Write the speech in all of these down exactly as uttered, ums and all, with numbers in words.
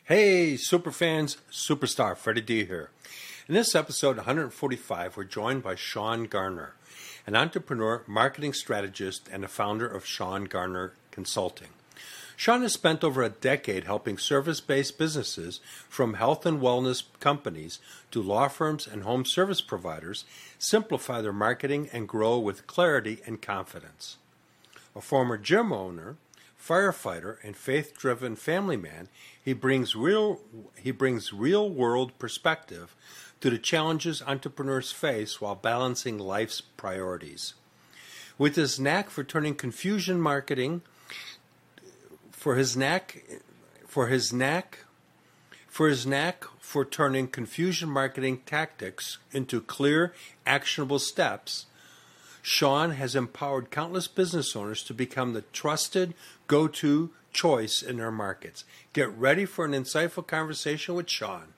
Hey, superfans, superstar Freddie D here. In this episode one forty-five, we're joined by Sean Garner, an entrepreneur, marketing strategist, and the founder of Sean Garner Consulting. Sean has spent over a decade helping service-based businesses, from health and wellness companies to law firms and home service providers, simplify their marketing and grow with clarity and confidence. A former gym owner, firefighter, and faith-driven family man, he brings real he brings real-world perspective to the challenges entrepreneurs face while balancing life's priorities. With his knack for turning confusion marketing for his knack for his knack for his knack for turning confusion marketing tactics into clear, actionable steps, Sean has empowered countless business owners to become the trusted go-to choice in their markets. Get ready for an insightful conversation with Sean.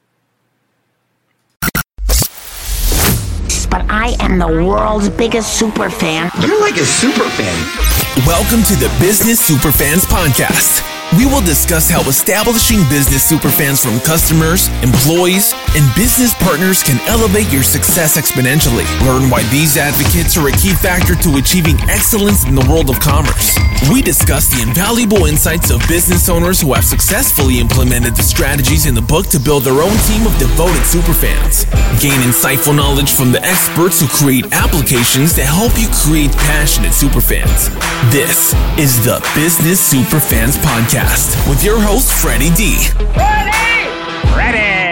But I am the world's biggest super fan. You're like a super fan. Welcome to the Business Superfans Podcast. We will discuss how establishing business superfans from customers, employees, and business partners can elevate your success exponentially. Learn why these advocates are a key factor to achieving excellence in the world of commerce. We discuss the invaluable insights of business owners who have successfully implemented the strategies in the book to build their own team of devoted superfans. Gain insightful knowledge from the experts who create applications that help you create passionate superfans. This is the Business Superfans Podcast with your host, Freddie D. Ready! Ready!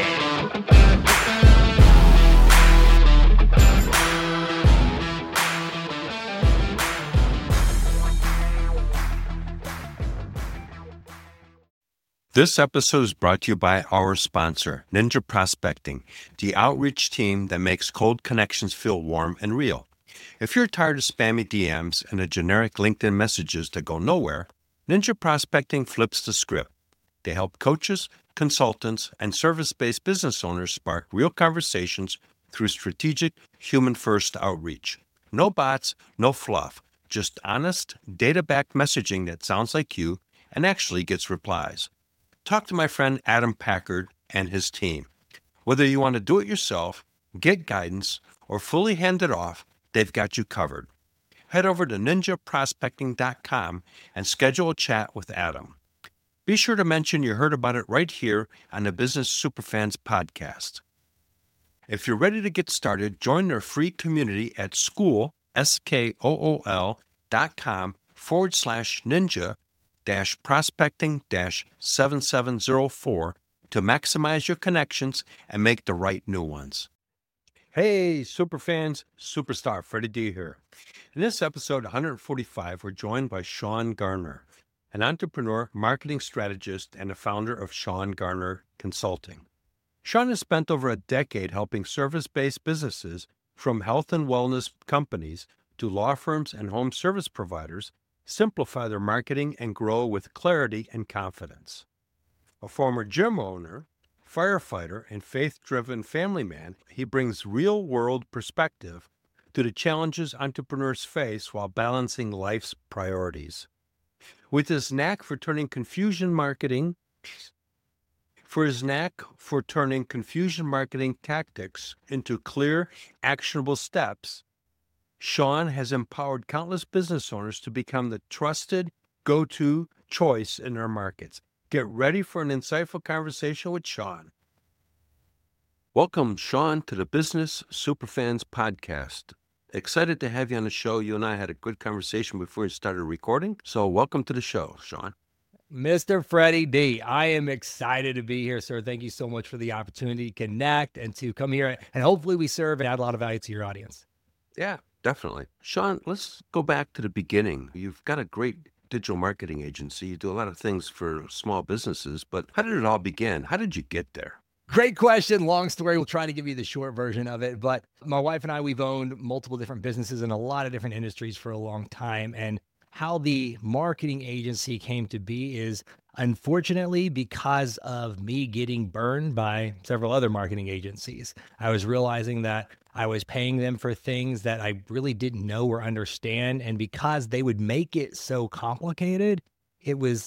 This episode is brought to you by our sponsor, Ninja Prospecting, the outreach team that makes cold connections feel warm and real. If you're tired of spammy D Ms and the generic LinkedIn messages that go nowhere, Ninja Prospecting flips the script. They help coaches, consultants, and service-based business owners spark real conversations through strategic, human-first outreach. No bots, no fluff, just honest, data-backed messaging that sounds like you and actually gets replies. Talk to my friend Adam Packard and his team. Whether you want to do it yourself, get guidance, or fully hand it off, they've got you covered. Head over to ninja prospecting dot com and schedule a chat with Adam. Be sure to mention you heard about it right here on the Business Superfans Podcast. If you're ready to get started, join their free community at school, S-K-O-O-L dot com forward slash ninja dash prospecting dash seven seven zero four to maximize your connections and make the right new ones. Hey, superfans, superstar Freddie D here. In this episode one forty-five, we're joined by Sean Garner, an entrepreneur, marketing strategist, and the founder of Sean Garner Consulting. Sean has spent over a decade helping service-based businesses, from health and wellness companies to law firms and home service providers, simplify their marketing and grow with clarity and confidence. A former gym owner, firefighter, and faith-driven family man, he brings real-world perspective to the challenges entrepreneurs face while balancing life's priorities. With his knack for turning confusion marketing, for his knack for turning confusion marketing tactics into clear, actionable steps, Sean has empowered countless business owners to become the trusted go-to choice in their markets. Get ready for an insightful conversation with Sean. Welcome, Sean, to the Business Superfans Podcast. Excited to have you on the show. You and I had a good conversation before we started recording, so welcome to the show, Sean. Mister Freddie D, I am excited to be here, sir. Thank you so much for the opportunity to connect and to come here, and hopefully we serve and add a lot of value to your audience. Yeah, definitely. Sean, let's go back to the beginning. You've got a great digital marketing agency. You do a lot of things for small businesses, but how did it all begin? How did you get there? Great question. Long story. We'll try to give you the short version of it. But my wife and I, we've owned multiple different businesses in a lot of different industries for a long time. And how the marketing agency came to be is, unfortunately, because of me getting burned by several other marketing agencies. I was realizing that I was paying them for things that I really didn't know or understand. And because they would make it so complicated, it was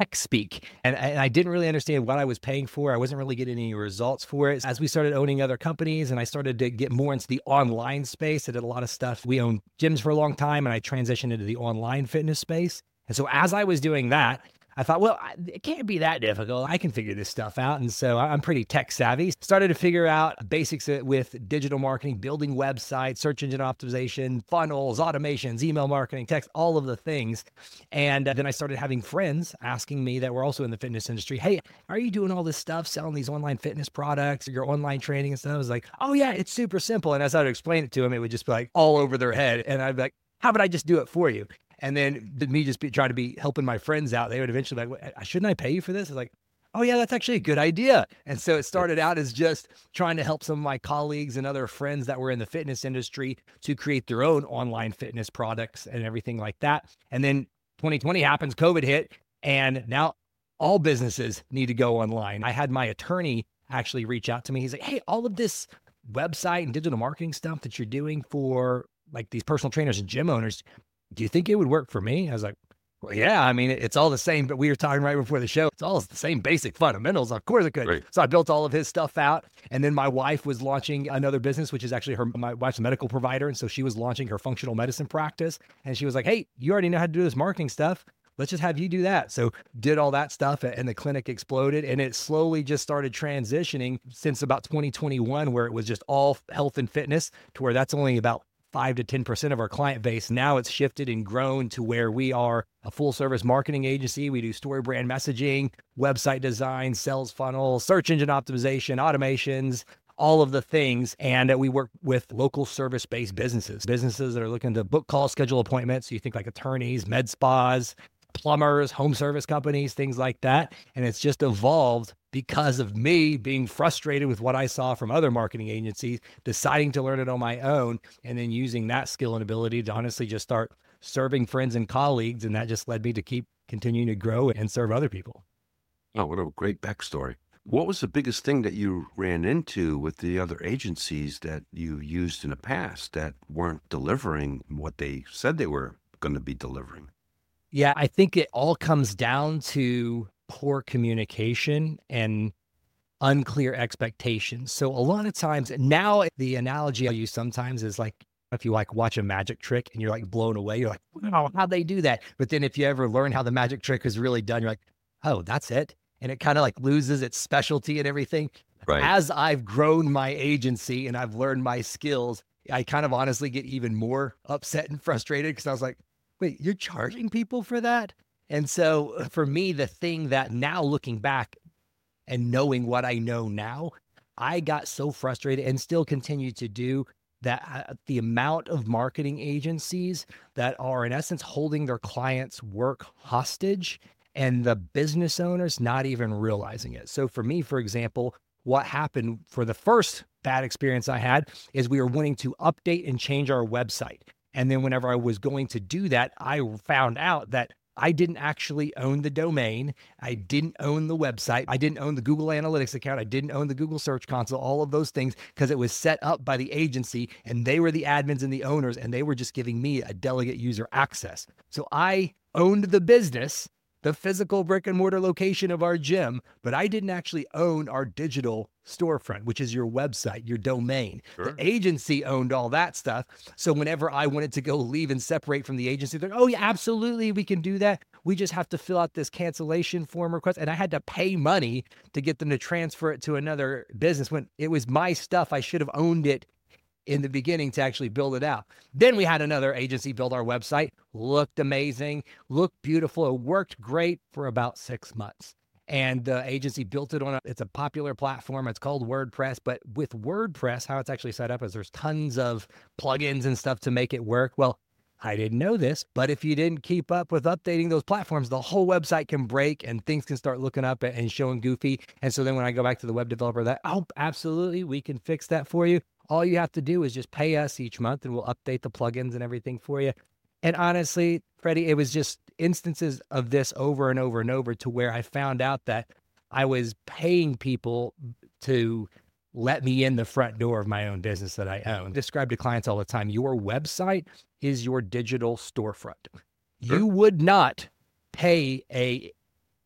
tech speak. And, and I didn't really understand what I was paying for. I wasn't really getting any results for it. As we started owning other companies and I started to get more into the online space, I did a lot of stuff. We owned gyms for a long time and I transitioned into the online fitness space. And so as I was doing that, I thought, well, it can't be that difficult. I can figure this stuff out. And so I'm pretty tech savvy. Started to figure out basics with digital marketing, building websites, search engine optimization, funnels, automations, email marketing, text, all of the things. And then I started having friends asking me that were also in the fitness industry, hey, are you doing all this stuff, selling these online fitness products, your online training and stuff? I was like, oh yeah, it's super simple. And as I would explain it to them, it would just be like all over their head. And I'd be like, how about I just do it for you? And then me just be, trying to be helping my friends out, they would eventually be like, shouldn't I pay you for this? I was like, oh yeah, that's actually a good idea. And so it started out as just trying to help some of my colleagues and other friends that were in the fitness industry to create their own online fitness products and everything like that. And then twenty twenty happens, COVID hit, and now all businesses need to go online. I had my attorney actually reach out to me. He's like, hey, all of this website and digital marketing stuff that you're doing for like these personal trainers and gym owners, do you think it would work for me? I was like, well, yeah, I mean, it's all the same, but we were talking right before the show. It's all the same basic fundamentals. Of course it could. Right. So I built all of his stuff out. And then my wife was launching another business, which is actually her, my wife's a medical provider. And so she was launching her functional medicine practice. And she was like, hey, you already know how to do this marketing stuff. Let's just have you do that. So did all that stuff and the clinic exploded, and it slowly just started transitioning since about twenty twenty-one, where it was just all health and fitness to where that's only about five to ten percent of our client base. Now it's shifted and grown to where we are a full service marketing agency. We do story brand messaging, website design, sales funnels, search engine optimization, automations, all of the things. And we work with local service-based businesses, businesses that are looking to book calls, schedule appointments. So you think like attorneys, med spas, plumbers, home service companies, things like that. And it's just evolved because of me being frustrated with what I saw from other marketing agencies, deciding to learn it on my own, and then using that skill and ability to honestly just start serving friends and colleagues. And that just led me to keep continuing to grow and serve other people. Oh, what a great backstory. What was the biggest thing that you ran into with the other agencies that you used in the past that weren't delivering what they said they were going to be delivering? Yeah, I think it all comes down to poor communication and unclear expectations. So a lot of times now, the analogy I use sometimes is like, if you like watch a magic trick and you're like blown away, you're like, wow, how'd they do that? But then if you ever learn how the magic trick is really done, you're like, oh, that's it. And it kind of like loses its specialty and everything. Right. As I've grown my agency and I've learned my skills, I kind of honestly get even more upset and frustrated because I was like, wait, you're charging people for that? And so for me, the thing that now looking back and knowing what I know now, I got so frustrated and still continue to do that. Uh, the amount of marketing agencies that are in essence holding their clients' work hostage and the business owners not even realizing it. So for me, for example, what happened for the first bad experience I had is we were wanting to update and change our website. And then whenever I was going to do that, I found out that I didn't actually own the domain. I didn't own the website. I didn't own the Google Analytics account. I didn't own the Google Search Console, all of those things, because it was set up by the agency and they were the admins and the owners, and they were just giving me a delegate user access. So I owned the business, the physical brick and mortar location of our gym, but I didn't actually own our digital storefront, which is your website, your domain. Sure. The agency owned all that stuff. So whenever I wanted to go leave and separate from the agency, they're like, oh yeah, absolutely, we can do that. We just have to fill out this cancellation form request. And I had to pay money to get them to transfer it to another business when it was my stuff. I should have owned it in the beginning to actually build it out. Then we had another agency build our website, looked amazing, looked beautiful. It worked great for about six months. And the agency built it on a, it's a popular platform. It's called WordPress. But with WordPress, how it's actually set up is there's tons of plugins and stuff to make it work. Well, I didn't know this, but if you didn't keep up with updating those platforms, the whole website can break and things can start looking up and showing goofy. And so then when I go back to the web developer, that, oh, absolutely, we can fix that for you. All you have to do is just pay us each month and we'll update the plugins and everything for you. And honestly, Freddie, it was just instances of this over and over and over to where I found out that I was paying people to let me in the front door of my own business that I own. I describe to clients all the time, your website is your digital storefront. Sure. You would not pay a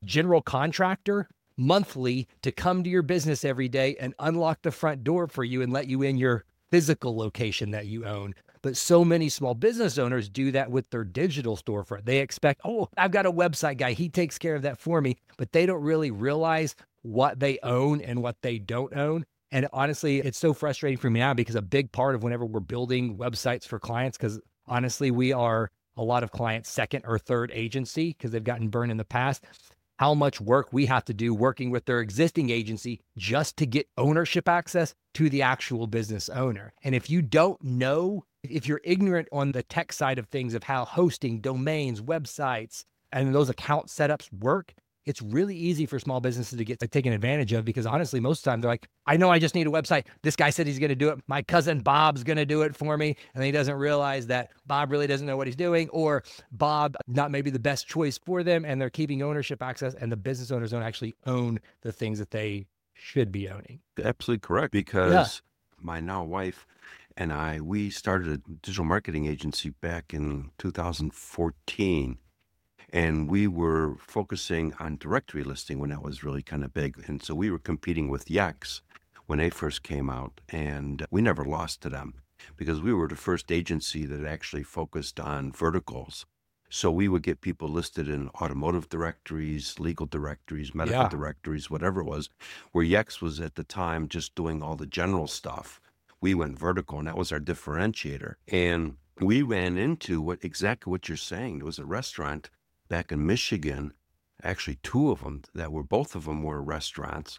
general contractor monthly to come to your business every day and unlock the front door for you and let you in your physical location that you own. But so many small business owners do that with their digital storefront. They expect, oh, I've got a website guy. He takes care of that for me. But they don't really realize what they own and what they don't own. And honestly, it's so frustrating for me now because a big part of whenever we're building websites for clients, because honestly, we are a lot of clients' second or third agency because they've gotten burned in the past. How much work we have to do working with their existing agency just to get ownership access to the actual business owner. And if you don't know, if you're ignorant on the tech side of things of how hosting, domains, websites, and those account setups work, it's really easy for small businesses to get like, taken advantage of because honestly, most of the time they're like, I know I just need a website. This guy said he's going to do it. My cousin Bob's going to do it for me. And he doesn't realize that Bob really doesn't know what he's doing, or Bob not maybe the best choice for them. And they're keeping ownership access, and the business owners don't actually own the things that they should be owning. Absolutely correct. Because Yeah. my now wife and I, we started a digital marketing agency back in two thousand fourteen. And we were focusing on directory listing when that was really kind of big. And so we were competing with Yext when they first came out. And we never lost to them because we were the first agency that actually focused on verticals. So we would get people listed in automotive directories, legal directories, medical Yeah. directories, whatever it was, where Yext was at the time just doing all the general stuff. We went vertical, and that was our differentiator. And we ran into what exactly what you're saying. There was a restaurant back in Michigan, actually two of them that were, both of them were restaurants,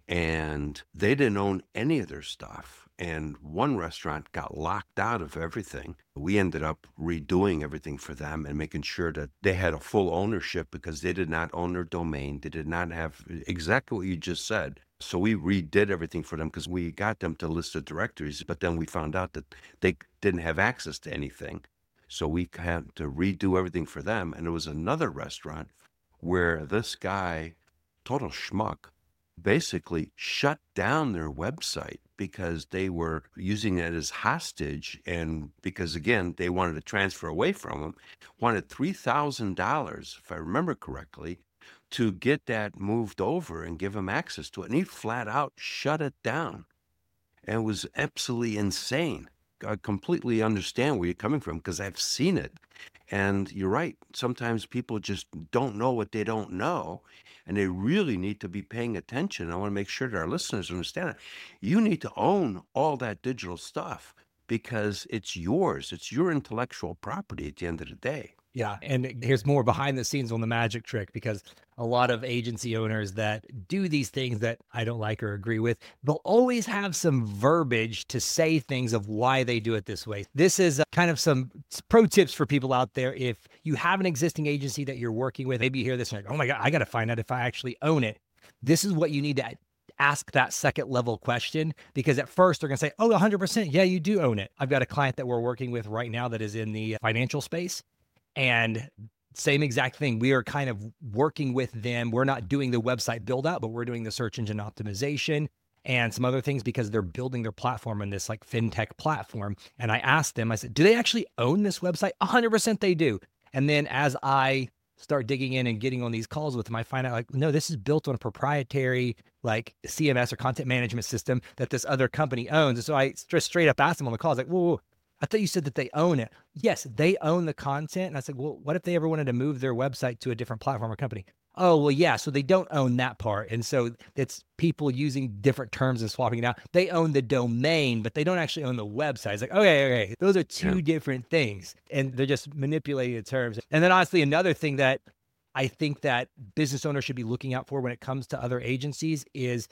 and they didn't own any of their stuff. And one restaurant got locked out of everything. We ended up redoing everything for them and making sure that they had a full ownership because they did not own their domain. They did not have exactly what you just said. So we redid everything for them because we got them to list the directories, but then we found out that they didn't have access to anything. So we had to redo everything for them. And there was another restaurant where this guy, total schmuck, basically shut down their website because they were using it as hostage. And because, again, they wanted to transfer away from him, wanted three thousand dollars, if I remember correctly, to get that moved over and give him access to it. And he flat out shut it down. And it was absolutely insane. I completely understand where you're coming from because I've seen it. And you're right. Sometimes people just don't know what they don't know, and they really need to be paying attention. I want to make sure that our listeners understand it. You need to own all that digital stuff because it's yours. It's your intellectual property at the end of the day. Yeah. And here's more behind the scenes on the magic trick, because a lot of agency owners that do these things that I don't like or agree with, they'll always have some verbiage to say things of why they do it this way. This is uh, kind of some pro tips for people out there. If you have an existing agency that you're working with, maybe you hear this and you're like, oh my God, I got to find out if I actually own it. This is what you need to ask that second level question, because at first they're going to say, oh, one hundred percent. Yeah, you do own it. I've got a client that we're working with right now that is in the financial space. And same exact thing. We are kind of working with them. We're not doing the website build out, but we're doing the search engine optimization and some other things because they're building their platform in this like fintech platform. And I asked them, I said, do they actually own this website? one hundred percent they do. And then as I start digging in and getting on these calls with them, I find out like, no, this is built on a proprietary like C M S or content management system that this other company owns. And so I just straight up asked them on the call, I was like, whoa, whoa, I thought you said that they own it. Yes, they own the content. And I said, well, what if they ever wanted to move their website to a different platform or company? Oh, well, yeah. So they don't own that part. And so it's people using different terms and swapping it out. They own the domain, but they don't actually own the website. It's like, okay, okay. Those are two yeah. different things. And they're just manipulating the terms. And then honestly, another thing that I think that business owners should be looking out for when it comes to other agencies is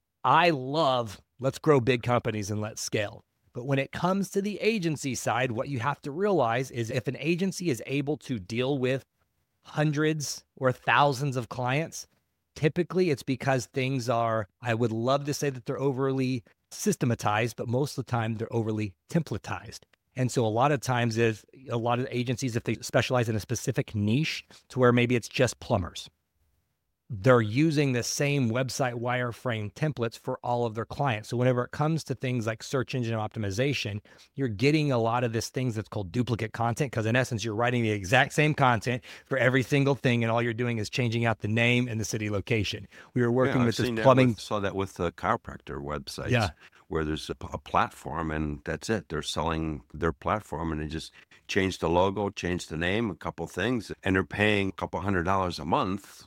I love, let's grow big companies and let's scale. But when it comes to the agency side, what you have to realize is if an agency is able to deal with hundreds or thousands of clients, typically it's because things are, I would love to say that they're overly systematized, but most of the time they're overly templatized. And so a lot of times if a lot of agencies, if they specialize in a specific niche to where maybe it's just plumbers, they're using the same website wireframe templates for all of their clients. So whenever it comes to things like search engine optimization, you're getting a lot of this things that's called duplicate content, because in essence, you're writing the exact same content for every single thing, and all you're doing is changing out the name and the city location. We were working Yeah, with I've this seen that plumbing. with, saw that with the chiropractor websites. Yeah. Where there's a, p- a platform and that's it. They're selling their platform and they just change the logo, change the name, a couple things, and they're paying a couple hundred dollars a month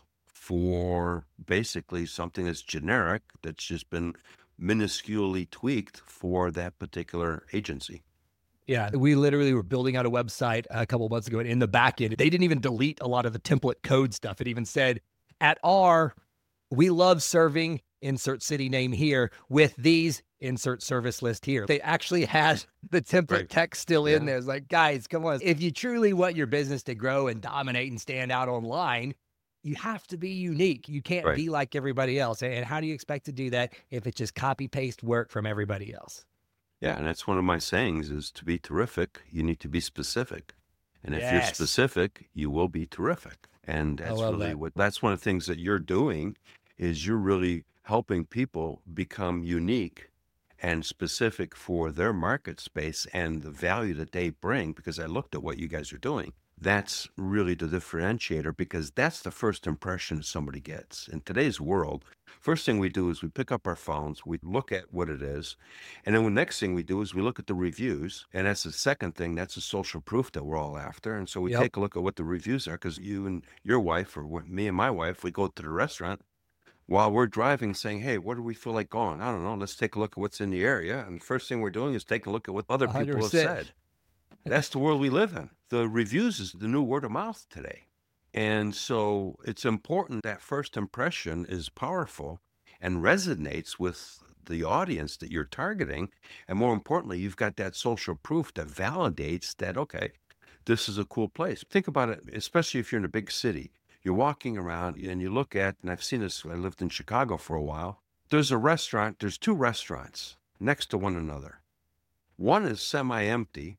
for basically something that's generic that's just been minusculely tweaked for that particular agency. Yeah, we literally were building out a website a couple of months ago, and in the back end, they didn't even delete a lot of the template code stuff. It even said, at R, we love serving, insert city name here, with these, insert service list here. They actually had the template Right. text still Yeah. in there. It's like, guys, come on. If you truly want your business to grow and dominate and stand out online, you have to be unique. You can't Right. be like everybody else. And how do you expect to do that if it's just copy paste work from everybody else? Yeah, and that's one of my sayings is to be terrific, you need to be specific. And if you're Yes. specific, you will be terrific. And that's love really that. what that's one of the things that you're doing is you're really helping people become unique and specific for their market space and the value that they bring, because I looked at what you guys are doing. That's really the differentiator, because that's the first impression somebody gets. In today's world, first thing we do is we pick up our phones, we look at what it is, and then the next thing we do is we look at the reviews, and that's the second thing, that's the social proof that we're all after. And so we Yep. take a look at what the reviews are, because you and your wife, or what- me and my wife, we go to the restaurant while we're driving saying, hey, what do we feel like going? I don't know, let's take a look at what's in the area. And the first thing we're doing is taking a look at what other people have one hundred percent. said. That's the world we live in. The reviews is the new word of mouth today. And so it's important that first impression is powerful and resonates with the audience that you're targeting. And more importantly, you've got that social proof that validates that, okay, this is a cool place. Think about it, especially if you're in a big city. You're walking around and you look at, and I've seen this, I lived in Chicago for a while. There's a restaurant, there's two restaurants next to one another. One is semi-empty.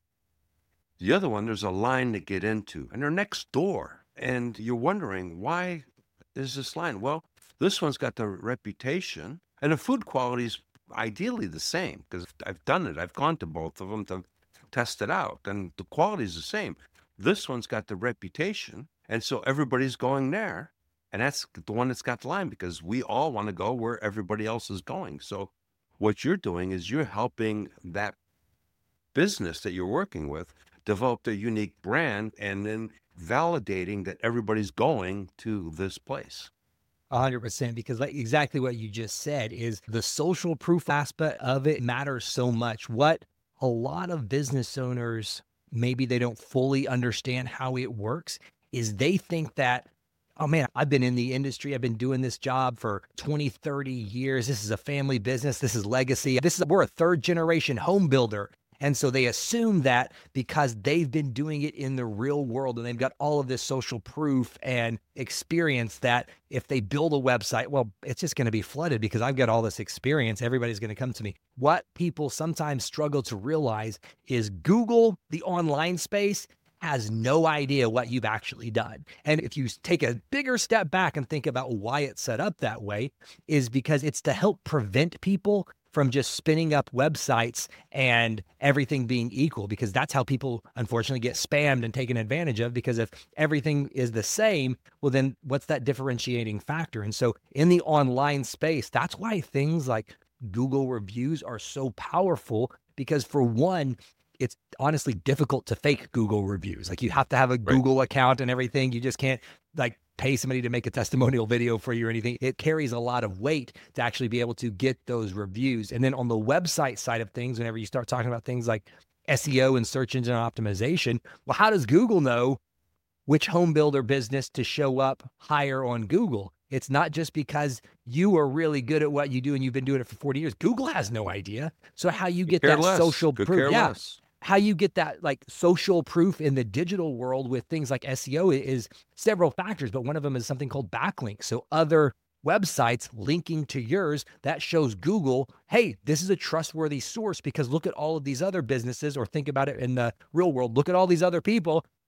The other one, there's a line to get into, and they're next door. And you're wondering, why is this line? Well, this one's got the reputation, and the food quality is ideally the same, because I've done it. I've gone to both of them to test it out, and the quality is the same. This one's got the reputation, and so everybody's going there. And that's the one that's got the line, because we all want to go where everybody else is going. So what you're doing is you're helping that business that you're working with develop their unique brand, and then validating that everybody's going to this place. A hundred percent, because like exactly what you just said is the social proof aspect of it matters so much. What a lot of business owners, maybe they don't fully understand how it works, is they think that, oh man, I've been in the industry. I've been doing this job for twenty, thirty years. This is a family business. This is legacy. This is, we're a third generation home builder. And so they assume that because they've been doing it in the real world and they've got all of this social proof and experience, that if they build a website, well, it's just going to be flooded because I've got all this experience. Everybody's going to come to me. What people sometimes struggle to realize is Google, the online space, has no idea what you've actually done. And if you take a bigger step back and think about why it's set up that way, is because it's to help prevent people from just spinning up websites and everything being equal, because that's how people unfortunately get spammed and taken advantage of. Because if everything is the same, well, then what's that differentiating factor? And so in the online space, that's why things like Google reviews are so powerful, because for one, it's honestly difficult to fake Google reviews. Like you have to have a Google account and everything. You just can't like pay somebody to make a testimonial video for you or anything. It carries a lot of weight to actually be able to get those reviews. And then on the website side of things, whenever you start talking about things like S E O and search engine optimization, well, how does Google know which home builder business to show up higher on Google? It's not just because you are really good at what you do and you've been doing it for forty years. Google has no idea. So how you get Care that less. social Could proof? care Yeah. less. How you get that like social proof in the digital world with things like S E O is several factors, but one of them is something called backlinks. So other websites linking to yours, that shows Google, hey, this is a trustworthy source, because look at all of these other businesses, or think about it in the real world. Look at all these other people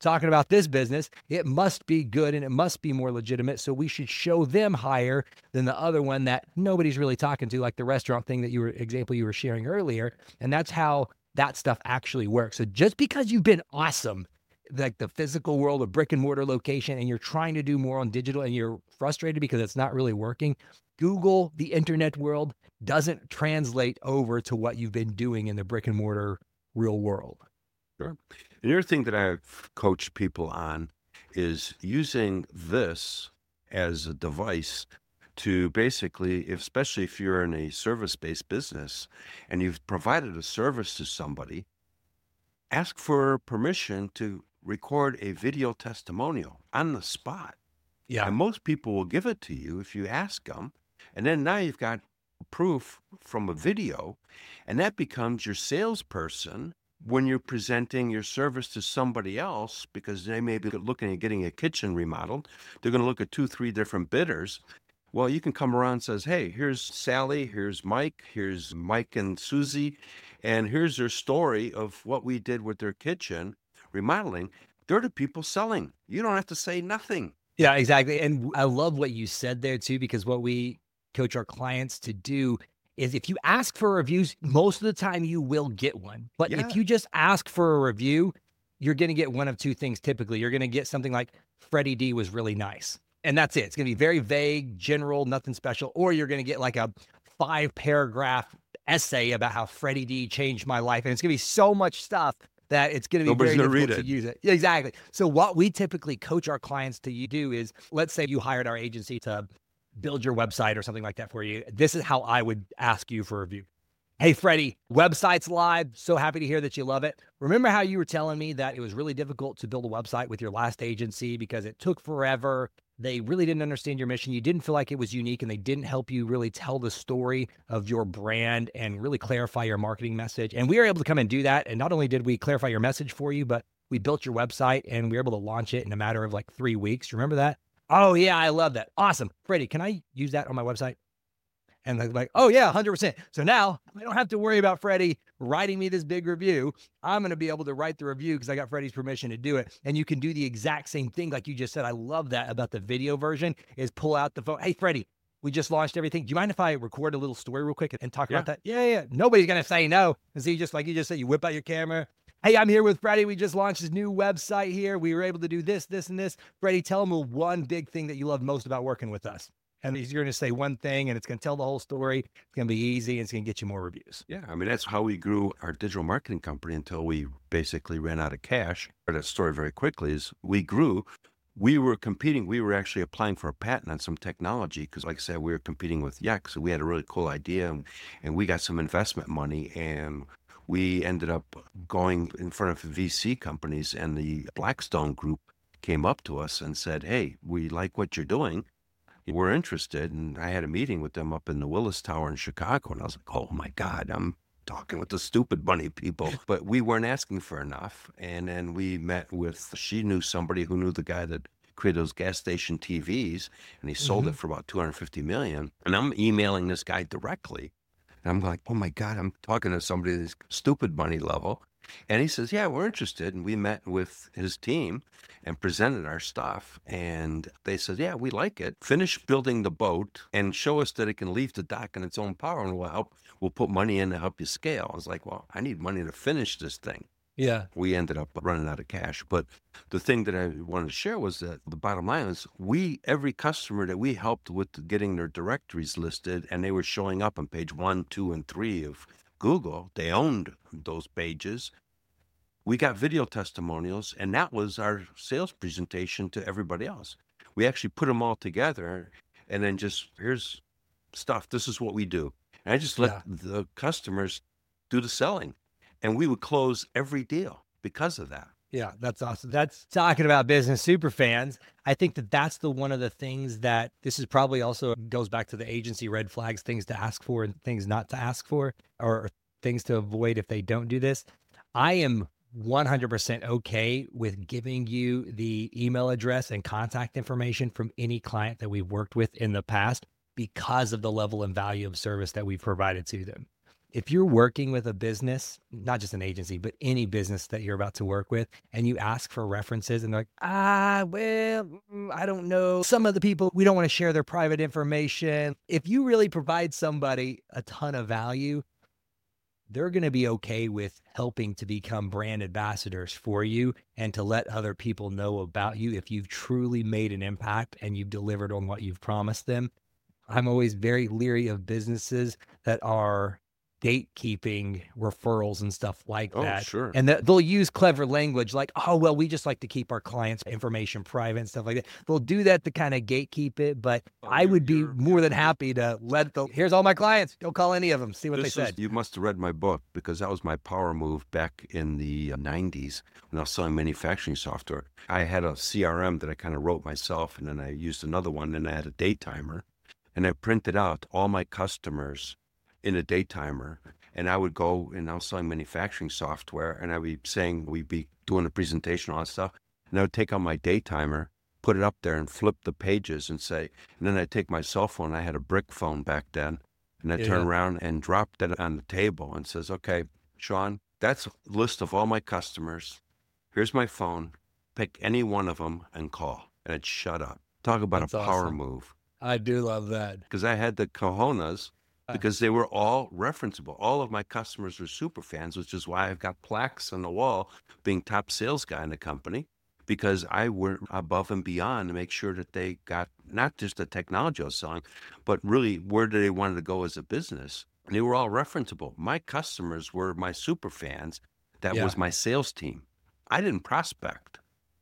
talking about this business, it must be good and it must be more legitimate. So we should show them higher than the other one that nobody's really talking to, like the restaurant thing that you were example you were sharing earlier. And that's how that stuff actually works. So just because you've been awesome, like the physical world, a brick and mortar location, and you're trying to do more on digital and you're frustrated because it's not really working, Google, the internet world, doesn't translate over to what you've been doing in the brick and mortar real world. Sure. Another thing that I've coached people on is using this as a device to basically, if, especially if you're in a service-based business and you've provided a service to somebody, ask for permission to record a video testimonial on the spot. Yeah. And most people will give it to you if you ask them. And then now you've got proof from a video, and that becomes your salesperson when you're presenting your service to somebody else, because they may be looking at getting a kitchen remodeled. They're going to look at two, three different bidders. Well, you can come around and says, hey, here's Sally, here's Mike, here's Mike and Susie, and here's their story of what we did with their kitchen remodeling. They're the people selling. You don't have to say nothing. Yeah, exactly. And I love what you said there too, because what we coach our clients to do is if you ask for reviews, most of the time you will get one. But Yeah. if you just ask for a review, you're going to get one of two things typically. You're going to get something like Freddie D was really nice. And that's it. It's going to be very vague, general, nothing special. Or you're going to get like a five paragraph essay about how Freddie D changed my life. And it's going to be so much stuff that it's going to be Nobody's very gonna read difficult to it. use it. Yeah, exactly. So what we typically coach our clients to do is, let's say you hired our agency to build your website or something like that for you. This is how I would ask you for a review. Hey, Freddie, website's live. So happy to hear that you love it. Remember how you were telling me that it was really difficult to build a website with your last agency because it took forever. They really didn't understand your mission. You didn't feel like it was unique, and they didn't help you really tell the story of your brand and really clarify your marketing message. And we were able to come and do that. And not only did we clarify your message for you, but we built your website and we were able to launch it in a matter of like three weeks. Remember that? Oh yeah, I love that. Awesome. Freddie, can I use that on my website? And they're like, oh yeah, one hundred percent. So now I don't have to worry about Freddie writing me this big review. I'm going to be able to write the review because I got Freddie's permission to do it. And you can do the exact same thing like you just said. I love that about the video version is pull out the phone. Hey, Freddie, we just launched everything. Do you mind if I record a little story real quick and talk Yeah. about that? Yeah, yeah. Nobody's going to say no. And so you just, like you just said, you whip out your camera. Hey, I'm here with Freddie. We just launched this new website here. We were able to do this, this, and this. Freddie, tell them one big thing that you love most about working with us. And he's going to say one thing, and it's going to tell the whole story. It's going to be easy, and it's going to get you more reviews. Yeah, I mean, that's how we grew our digital marketing company until we basically ran out of cash. That story very quickly is we grew. We were competing. We were actually applying for a patent on some technology because, like I said, we were competing with Yext. So we had a really cool idea, and, and we got some investment money, and we ended up going in front of V C companies, and the Blackstone Group came up to us and said, hey, we like what you're doing. We're interested. And I had a meeting with them up in the Willis Tower in Chicago. And I was like, oh my God, I'm talking with the stupid money people. But we weren't asking for enough. And then we met with, she knew somebody who knew the guy that created those gas station T Vs, and he sold Mhm. it for about two hundred fifty million. And I'm emailing this guy directly. And I'm like, oh my God, I'm talking to somebody that's stupid money level. And he says, yeah, we're interested. And we met with his team and presented our stuff. And they said, yeah, we like it. Finish building the boat and show us that it can leave the dock on its own power, and we'll help, we'll put money in to help you scale. I was like, well, I need money to finish this thing. Yeah. We ended up running out of cash. But the thing that I wanted to share was that the bottom line is we, every customer that we helped with getting their directories listed, and they were showing up on page one, two, and three of Google, they owned those pages. We got video testimonials, and that was our sales presentation to everybody else. We actually put them all together and then just, here's stuff. This is what we do. And I just let Yeah. the customers do the selling. And we would close every deal because of that. Yeah, that's awesome. That's talking about business super fans. I think that that's the one of the things that this is probably also goes back to the agency red flags, things to ask for and things not to ask for, or things to avoid if they don't do this. I am one hundred percent okay with giving you the email address and contact information from any client that we've worked with in the past because of the level and value of service that we've provided to them. if you're working with a business, not just an agency, but any business that you're about to work with, and you ask for references and they're like, ah, well, mm, I don't know. Some of the people, we don't want to share their private information. If you really provide somebody a ton of value, they're going to be okay with helping to become brand ambassadors for you and to let other people know about you if you've truly made an impact and you've delivered on what you've promised them. I'm always very leery of businesses that are gatekeeping referrals and stuff like Oh, that. sure. And that they'll use clever language like, oh, well, we just like to keep our clients' information private and stuff like that. They'll do that to kind of gatekeep it, but Oh, I you're- would be you're- more than happy to let the, here's all my clients. Don't call any of them. See what This they is- said. you must have read my book, because that was my power move back in the uh, nineties when I was selling manufacturing software. I had a C R M that I kind of wrote myself, and then I used another one, and I had a day timer. And I printed out all my customers in a day timer. And I would go, and I was selling manufacturing software, and I would be saying, we'd be doing a presentation, all that stuff. And I would take out my day timer, put it up there, and flip the pages and say, and then I'd take my cell phone. I had a brick phone back then. And I'd Yeah, turn yeah. around and drop that on the table and says, okay, Sean, that's a list of all my customers. Here's my phone. Pick any one of them and call. And I'd shut up. Talk about That's a power awesome. move. I do love that. Because I had the cojones, because they were all referenceable. All of my customers were super fans, which is why I've got plaques on the wall being top sales guy in the company, because I went above and beyond to make sure that they got not just the technology I was selling, but really where do they wanted to go as a business. And they were all referenceable. My customers were my super fans. That Yeah. was my sales team. I didn't prospect.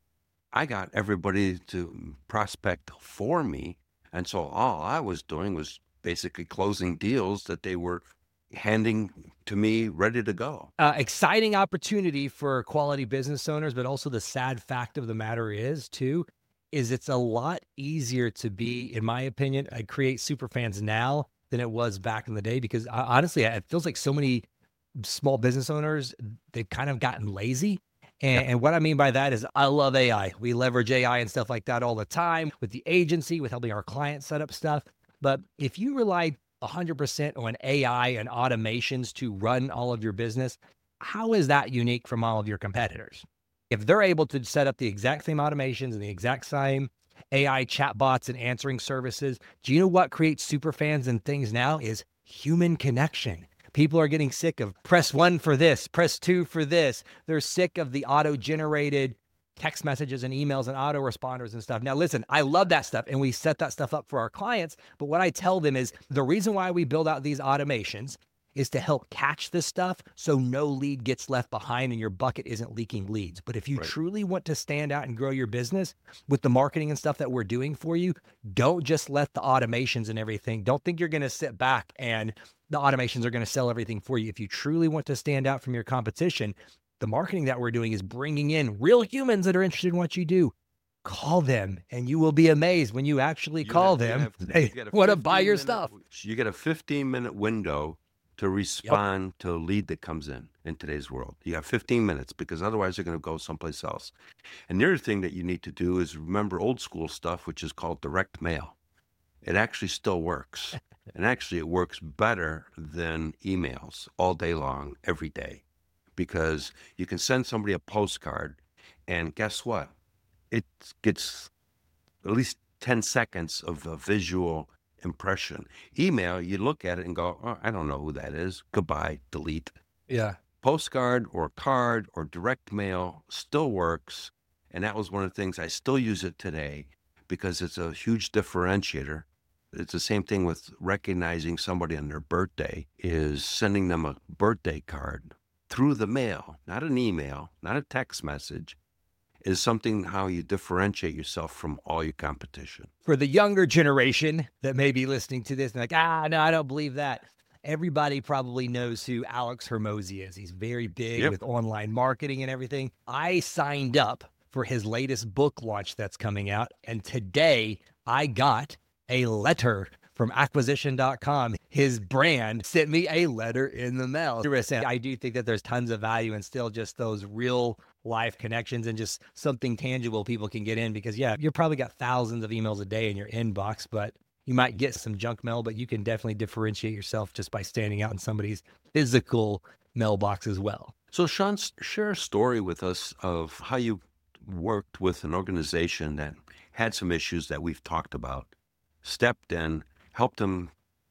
I got everybody to prospect for me. And so all I was doing was basically closing deals that they were handing to me ready to go. Uh, exciting opportunity for quality business owners, but also the sad fact of the matter is too, is it's a lot easier to be, in my opinion, I create super fans now than it was back in the day, because uh, honestly, it feels like so many small business owners, they've kind of gotten lazy. And, and what I mean by that is I love A I. We leverage A I and stuff like that all the time with the agency, with helping our clients set up stuff. But if you rely one hundred percent on A I and automations to run all of your business, how is that unique from all of your competitors? If they're able to set up the exact same automations and the exact same A I chatbots and answering services, do you know what creates super fans and things now is human connection. People are getting sick of press one for this, press two for this. They're sick of the auto-generated text messages and emails and autoresponders and stuff. Now, listen, I love that stuff, and we set that stuff up for our clients. But what I tell them is the reason why we build out these automations is to help catch this stuff so no lead gets left behind and your bucket isn't leaking leads. But if you Right. truly want to stand out and grow your business with the marketing and stuff that we're doing for you, don't just let the automations and everything. Don't think you're going to sit back and the automations are going to sell everything for you. If you truly want to stand out from your competition, the marketing that we're doing is bringing in real humans that are interested in what you do. Call them and you will be amazed when you actually You call have- you them. have- you They get a want to buy your fifteen stuff. minute- You get a fifteen minute window to respond to a lead that comes in in today's world. You have fifteen minutes, because otherwise they're going to go someplace else. And the other thing that you need to do is remember old school stuff, which is called direct mail. It actually still works. And actually it works better than emails all day long, every day, because you can send somebody a postcard and guess what? It gets at least ten seconds of a visual impression. Email, you look at it and go, oh, I don't know who that is. Goodbye, delete. Yeah. Postcard or card or direct mail still works. And that was one of the things I still use it today, because it's a huge differentiator. It's the same thing with recognizing somebody on their birthday, is sending them a birthday card through the mail, not an email, not a text message, is something how you differentiate yourself from all your competition. For the younger generation that may be listening to this and like, ah, no, I don't believe that. Everybody probably knows who Alex Hermosi is. He's very big Yep. with online marketing and everything. I signed up for his latest book launch that's coming out. And today I got a letter from acquisition dot com. His brand sent me a letter in the mail. I do think that there's tons of value and still just those real life connections and just something tangible people can get in, because yeah, you probably got thousands of emails a day in your inbox, but You might get some junk mail, but you can definitely differentiate yourself just by standing out in somebody's physical mailbox as well. So, Sean, share a story with us of how you worked with an organization that had some issues that we've talked about, stepped in, helped them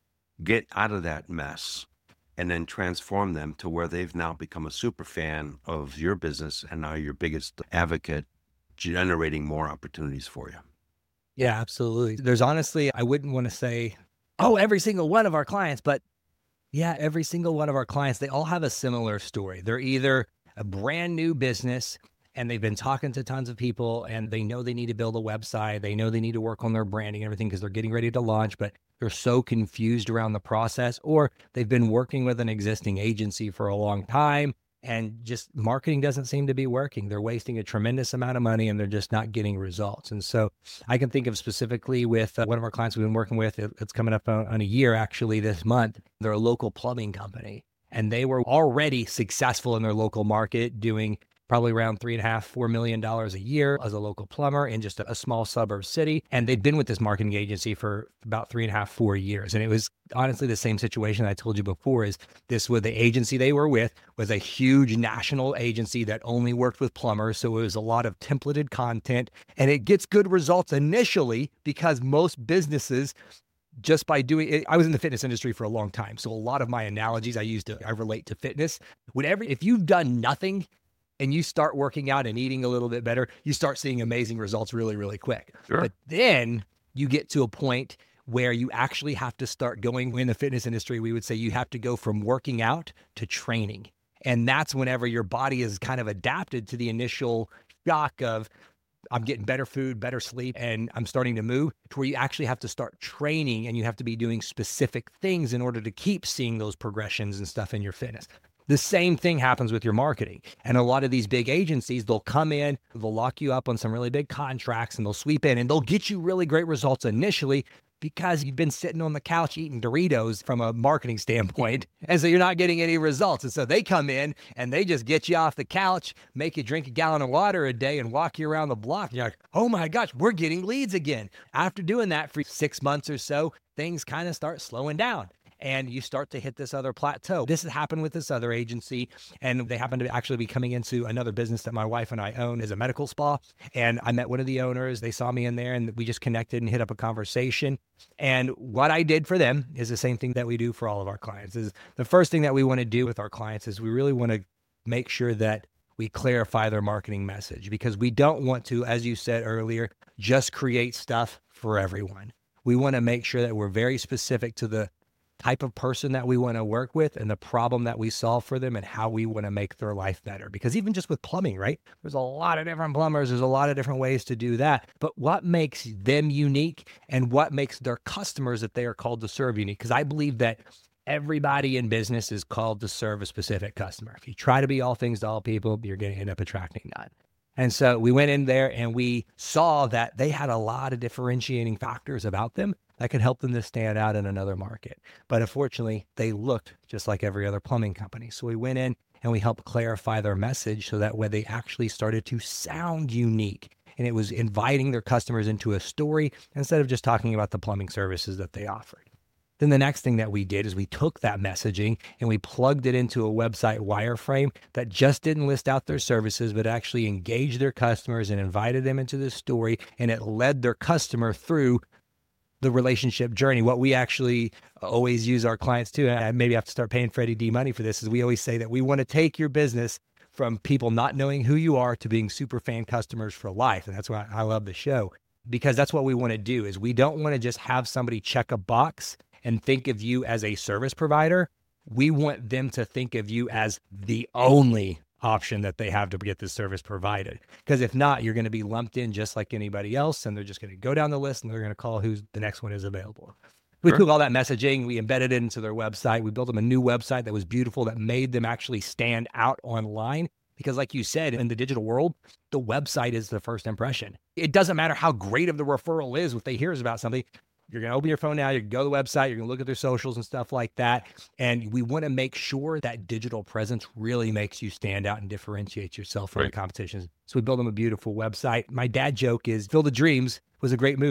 get out of that mess, and then transform them to where they've now become a super fan of your business and now your biggest advocate, generating more opportunities for you. Yeah, absolutely. There's honestly, I wouldn't want to say, oh, every single one of our clients, but yeah, every single one of our clients, they all have a similar story. They're either a brand new business and they've been talking to tons of people and they know they need to build a website. They know they need to work on their branding and everything because they're getting ready to launch, but they're so confused around the process, or they've been working with an existing agency for a long time and just marketing doesn't seem to be working. They're wasting a tremendous amount of money and they're just not getting results. And so I can think of specifically with uh, one of our clients we've been working with, it, it's coming up on, on a year actually this month. They're a local plumbing company and they were already successful in their local market, doing probably around three and a half, four million dollars a year as a local plumber in just a, a small suburb city. And they'd been with this marketing agency for about three and a half, four years. And it was honestly the same situation I told you before. Is this was the agency they were with was a huge national agency that only worked with plumbers. So it was a lot of templated content, and it gets good results initially because most businesses, just by doing it, I was in the fitness industry for a long time. So a lot of my analogies I use to, I relate to fitness. Whenever, if you've done nothing and you start working out and eating a little bit better, you start seeing amazing results really, really quick. Sure. But then you get to a point where you actually have to start going, in the fitness industry, we would say you have to go from working out to training. And that's whenever your body is kind of adapted to the initial shock of, I'm getting better food, better sleep, and I'm starting to move, to where you actually have to start training and you have to be doing specific things in order to keep seeing those progressions and stuff in your fitness. The same thing happens with your marketing. And a lot of these big agencies, they'll come in, they'll lock you up on some really big contracts and they'll sweep in and they'll get you really great results initially because you've been sitting on the couch eating Doritos from a marketing standpoint. And so you're not getting any results. And so they come in and they just get you off the couch, make you drink a gallon of water a day and walk you around the block. And you're like, oh my gosh, we're getting leads again. After doing that for six months or so, things kind of start slowing down. And you start to hit this other plateau. This has happened with this other agency, and they happen to actually be coming into another business that my wife and I own, is a medical spa. And I met one of the owners. They saw me in there, and we just connected and hit up a conversation. And what I did for them is the same thing that we do for all of our clients. Is the first thing that we want to do with our clients is we really want to make sure that we clarify their marketing message, because we don't want to, as you said earlier, just create stuff for everyone. We want to make sure that we're very specific to the type of person that we want to work with and the problem that we solve for them and how we want to make their life better. Because even just with plumbing, right? There's a lot of different plumbers. There's a lot of different ways to do that. But what makes them unique and what makes their customers that they are called to serve unique? Because I believe that everybody in business is called to serve a specific customer. If you try to be all things to all people, you're going to end up attracting none. And so we went in there and we saw that they had a lot of differentiating factors about them that could help them to stand out in another market. But unfortunately, they looked just like every other plumbing company. So we went in and we helped clarify their message so that way they actually started to sound unique. And it was inviting their customers into a story instead of just talking about the plumbing services that they offered. Then the next thing that we did is we took that messaging and we plugged it into a website wireframe that just didn't list out their services, but actually engaged their customers and invited them into the story. And it led their customer through the relationship journey. What we actually always use our clients to, and I maybe have to start paying Freddie D money for this, is we always say that we want to take your business from people not knowing who you are to being super fan customers for life. And that's why I love the show, because that's what we want to do. Is we don't want to just have somebody check a box and think of you as a service provider. We want them to think of you as the only option that they have to get this service provided. Because if not, you're going to be lumped in just like anybody else, and they're just going to go down the list and they're going to call who's the next one is available. We Sure. took all that messaging, we embedded it into their website. We built them a new website that was beautiful, that made them actually stand out online. Because like you said, in the digital world, the website is the first impression. It doesn't matter how great of the referral is if they hears about something. You're going to open your phone now, you can go to the website, you're going to look at their socials and stuff like that. And we want to make sure that digital presence really makes you stand out and differentiate yourself from Right. the competition. So we built them a beautiful website. My dad joke is Field of Dreams was a great movie,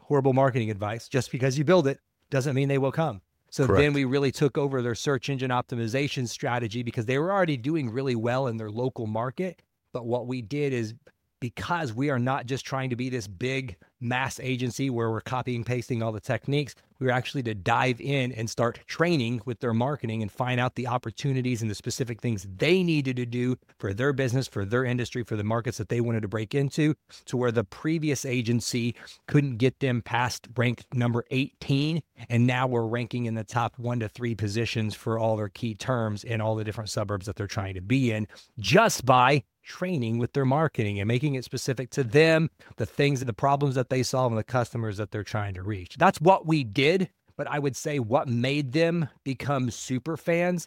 horrible marketing advice. Just because you build it doesn't mean they will come. So Correct. then we really took over their search engine optimization strategy because they were already doing really well in their local market. But what we did is, because we are not just trying to be this big mass agency where we're copying, pasting all the techniques, we were actually to dive in and start training with their marketing and find out the opportunities and the specific things they needed to do for their business, for their industry, for the markets that they wanted to break into, to where the previous agency couldn't get them past rank number eighteen. And now we're ranking in the top one to three positions for all their key terms in all the different suburbs that they're trying to be in, just by training with their marketing and making it specific to them, the things, the problems that they solve, and the customers that they're trying to reach. That's what we did. But I would say what made them become super fans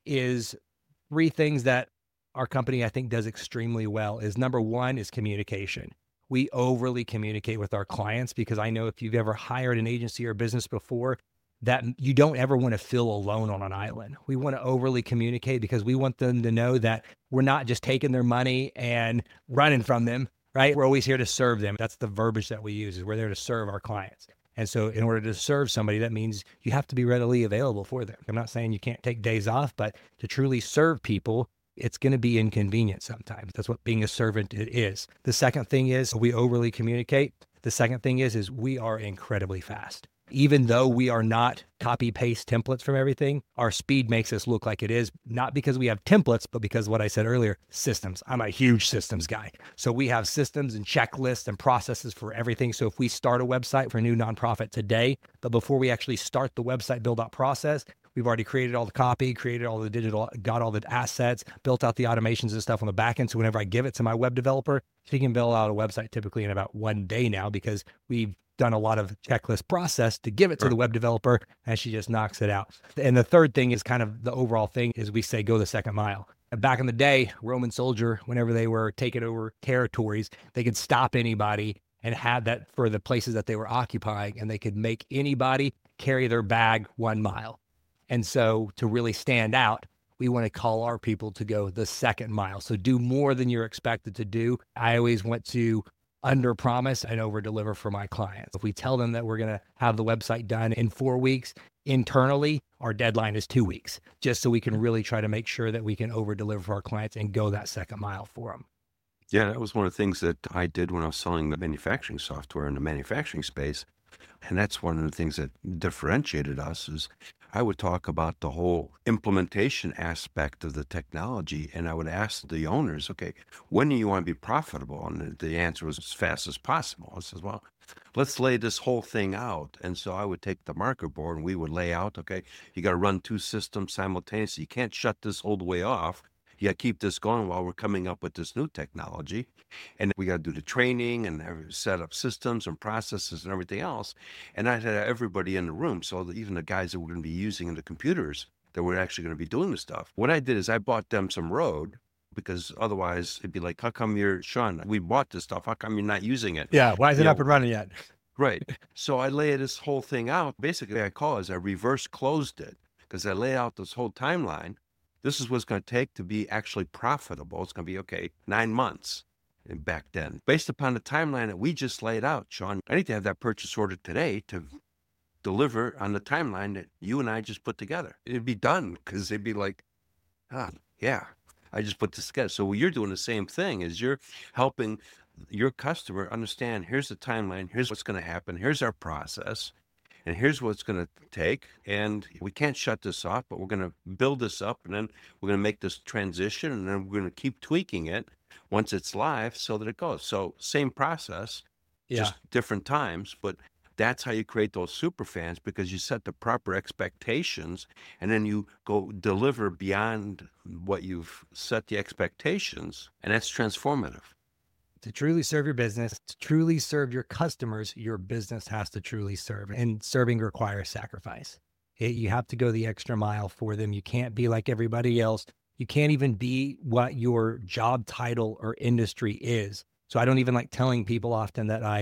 is three things that our company, I think, does extremely well. Is number one is communication. We overly communicate with our clients, because I know if you've ever hired an agency or business before, that you don't ever want to feel alone on an island. We want to overly communicate because we want them to know that we're not just taking their money and running from them, right? We're always here to serve them. That's the verbiage that we use, is we're there to serve our clients. And so in order to serve somebody, that means you have to be readily available for them. I'm not saying you can't take days off, but to truly serve people, it's going to be inconvenient sometimes. That's what being a servant is. The second thing is we overly communicate. The second thing is, is we are incredibly fast. Even though we are not copy paste templates from everything, our speed makes us look like it is, not because we have templates, but because what I said earlier, systems. I'm a huge systems guy. So we have systems and checklists and processes for everything. So if we start a website for a new nonprofit today, but before we actually start the website build out process, we've already created all the copy, created all the digital, got all the assets, built out the automations and stuff on the back end. So whenever I give it to my web developer, she can build out a website typically in about one day now, because we've done a lot of checklist process to give it to the web developer, and she just knocks it out. And the third thing is kind of the overall thing is we say, go the second mile. And back in the day, Roman soldier, whenever they were taking over territories, they could stop anybody and have that for the places that they were occupying, and they could make anybody carry their bag one mile. And so to really stand out, we want to call our people to go the second mile. So do more than you're expected to do. I always want to under promise and over deliver for my clients. If we tell them that we're going to have the website done in four weeks, internally, our deadline is two weeks, just so we can really try to make sure that we can over deliver for our clients and go that second mile for them. Yeah, that was one of the things that I did when I was selling the manufacturing software in the manufacturing space. And that's one of the things that differentiated us is I would talk about the whole implementation aspect of the technology. And I would ask the owners, okay, when do you want to be profitable? And the answer was as fast as possible. I says, well, let's lay this whole thing out. And so I would take the marker board and we would lay out, okay, you got to run two systems simultaneously. You can't shut this all the way off. You got to keep this going while we're coming up with this new technology. And we got to do the training and set up systems and processes and everything else. And I had everybody in the room. So that even the guys that were going to be using the computers that were actually going to be doing the stuff. What I did is I bought them some road, because otherwise it'd be like, how come you're, Sean, we bought this stuff. How come you're not using it? Yeah. Why is it You up know, and running yet? Right. So I lay this whole thing out. Basically, I call it is I reverse closed it, because I lay out this whole timeline. This is what it's going to take to be actually profitable. It's going to be, okay, nine months back then. Based upon the timeline that we just laid out, Sean, I need to have that purchase order today to deliver on the timeline that you and I just put together. It'd be done, because they'd be like, ah, yeah, I just put this together. So you're doing the same thing, is you're helping your customer understand, here's the timeline, here's what's going to happen, here's our process. And here's what it's going to take. And we can't shut this off, but we're going to build this up, and then we're going to make this transition, and then we're going to keep tweaking it once it's live so that it goes. So same process, Yeah. just different times. But that's how you create those super fans, because you set the proper expectations, and then you go deliver beyond what you've set the expectations. And that's transformative. To truly serve your business, to truly serve your customers, your business has to truly serve. And serving requires sacrifice. It, you have to go the extra mile for them. You can't be like everybody else. You can't even be what your job title or industry is. So I don't even like telling people often that I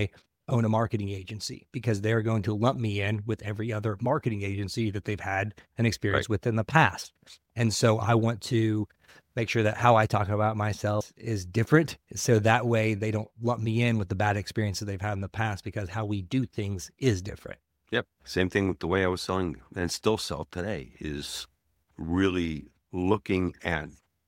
own a marketing agency because they're going to lump me in with every other marketing agency that they've had an experience Right. with in the past. And so I want to make sure that how I talk about myself is different. So that way they don't lump me in with the bad experiences they've had in the past, because how we do things is different. Yep. Same thing with the way I was selling and still sell today is really looking at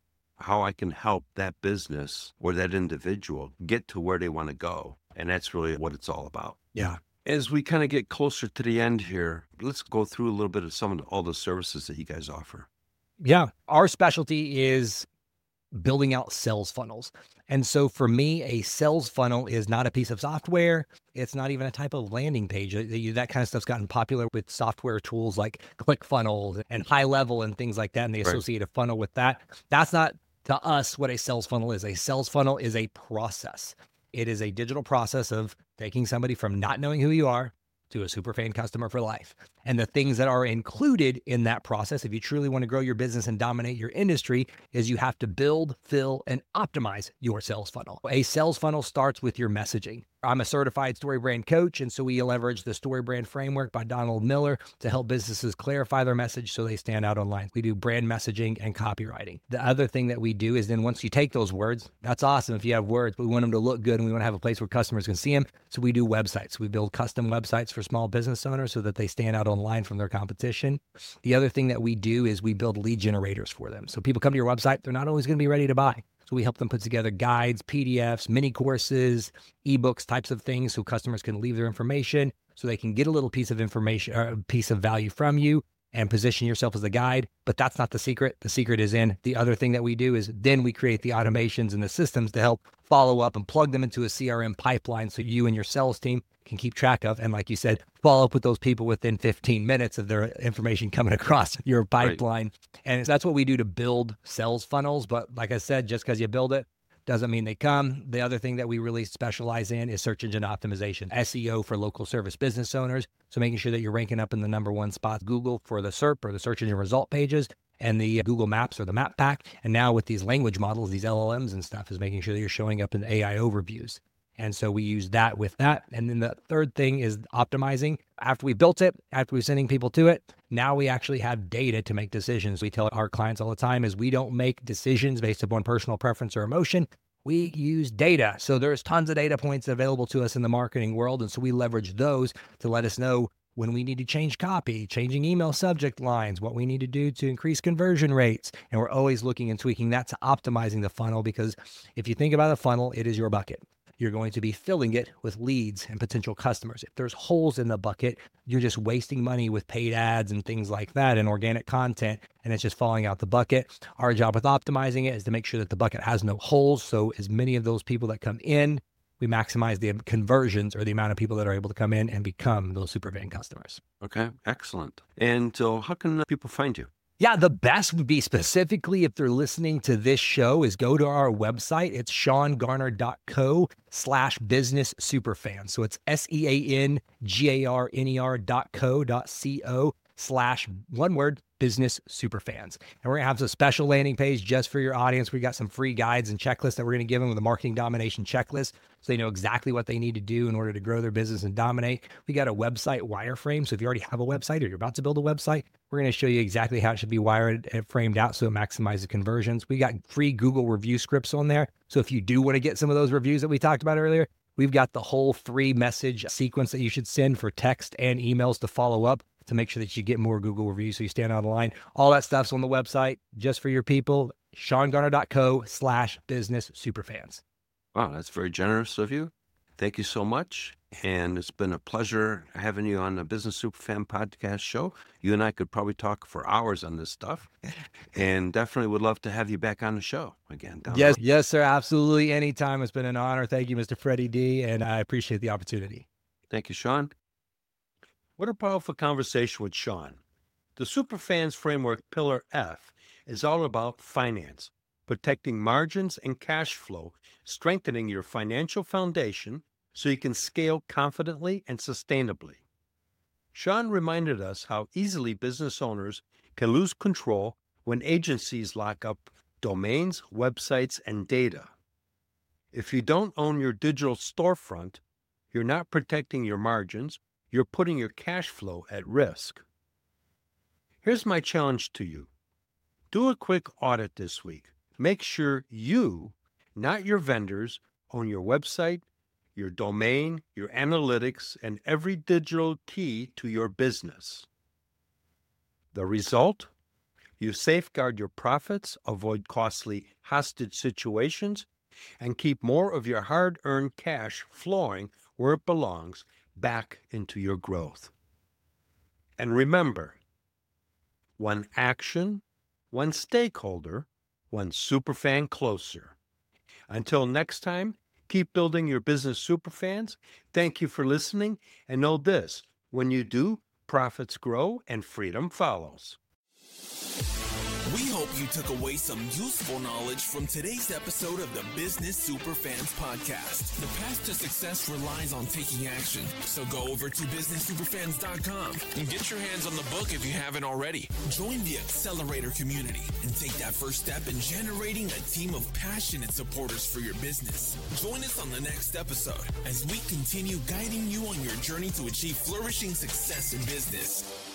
how I can help that business or that individual get to where they want to go. And that's really what it's all about. Yeah. As we kind of get closer to the end here, let's go through a little bit of some of the, all the services that you guys offer. Yeah. Our specialty is building out sales funnels. And so for me, a sales funnel is not a piece of software. It's not even a type of landing page. That kind of stuff's gotten popular with software tools like ClickFunnels and High Level and things like that. And they Right. associate a funnel with that. That's not to us what a sales funnel is. A sales funnel is a process. It is a digital process of taking somebody from not knowing who you are to a superfan customer for life. And the things that are included in that process, if you truly want to grow your business and dominate your industry, is you have to build, fill, and optimize your sales funnel. A sales funnel starts with your messaging. I'm a certified story brand coach, and so we leverage the story brand framework by Donald Miller to help businesses clarify their message so they stand out online. We do brand messaging and copywriting. The other thing that we do is then once you take those words, that's awesome if you have words, but we want them to look good and we want to have a place where customers can see them. So we do websites. We build custom websites for small business owners so that they stand out online from their competition. The other thing that we do is we build lead generators for them. So people come to your website, they're not always going to be ready to buy. So we help them put together guides, P D Fs, mini courses, ebooks, types of things so customers can leave their information so they can get a little piece of information or a piece of value from you and position yourself as a guide. But that's not the secret. The secret is in the other thing that we do is then we create the automations and the systems to help follow up and plug them into a C R M pipeline so you and your sales team can keep track of. And like you said, follow up with those people within fifteen minutes of their information coming across your pipeline. Right. And that's what we do to build sales funnels. But like I said, just because you build it doesn't mean they come. The other thing that we really specialize in is search engine optimization, S E O for local service business owners. So making sure that you're ranking up in the number one spot, Google for the S E R P or the search engine result pages, and the Google Maps or the map pack. And now with these language models, these L L Ms and stuff, is making sure that you're showing up in A I overviews. And so we use that with that. And then the third thing is optimizing. After we built it, after we're sending people to it, now we actually have data to make decisions. We tell our clients all the time is we don't make decisions based upon personal preference or emotion. We use data. So there's tons of data points available to us in the marketing world. And so we leverage those to let us know when we need to change copy, changing email subject lines, what we need to do to increase conversion rates. And we're always looking and tweaking that to optimizing the funnel, because if you think about a funnel, it is your bucket. You're going to be filling it with leads and potential customers. If there's holes in the bucket, you're just wasting money with paid ads and things like that and organic content, and it's just falling out the bucket. Our job with optimizing it is to make sure that the bucket has no holes. So as many of those people that come in, we maximize the conversions or the amount of people that are able to come in and become those superfan customers. Okay, excellent. And so how can people find you? Yeah, the best would be specifically if they're listening to this show is go to our website. It's seangarner.co slash business superfan. So it's S-E-A-N-G-A-R-N-E-R dot co dot C-O slash one word business superfans. And we're going to have a special landing page just for your audience. We got some free guides and checklists that we're going to give them with a marketing domination checklist so they know exactly what they need to do in order to grow their business and dominate. We got a website wireframe. So if you already have a website or you're about to build a website, we're going to show you exactly how it should be wired and framed out so it maximizes conversions. We got free Google review scripts on there. So if you do want to get some of those reviews that we talked about earlier, we've got the whole free message sequence that you should send for text and emails to follow up to make sure that you get more Google reviews so you stand out of the line. All that stuff's on the website just for your people, seangarner.co slash business superfans. Wow, that's very generous of you. Thank you so much. And it's been a pleasure having you on the Business Superfan podcast show. You and I could probably talk for hours on this stuff, and definitely would love to have you back on the show again. down the Yes, road. yes, sir. Absolutely. Anytime. It's been an honor. Thank you, Mister Freddie D. And I appreciate the opportunity. Thank you, Sean. What a powerful conversation with Sean. The Superfans Framework Pillar F is all about finance, protecting margins and cash flow, strengthening your financial foundation so you can scale confidently and sustainably. Sean reminded us how easily business owners can lose control when agencies lock up domains, websites, and data. If you don't own your digital storefront, You're not protecting your margins. You're putting your cash flow at risk. Here's my challenge to you. Do a quick audit this week. Make sure you, not your vendors, own your website, your domain, your analytics, and every digital key to your business. The result? You safeguard your profits, avoid costly hostage situations, and keep more of your hard-earned cash flowing where it belongs, back into your growth. And remember, one action, one stakeholder, one superfan closer. Until next time, keep building your business superfans. Thank you for listening, and know this, when you do, profits grow and freedom follows. We hope you took away some useful knowledge from today's episode of the Business Superfans Podcast. The path to success relies on taking action. So go over to business superfans dot com and get your hands on the book if you haven't already. Join the Accelerator community and take that first step in generating a team of passionate supporters for your business. Join us on the next episode as we continue guiding you on your journey to achieve flourishing success in business.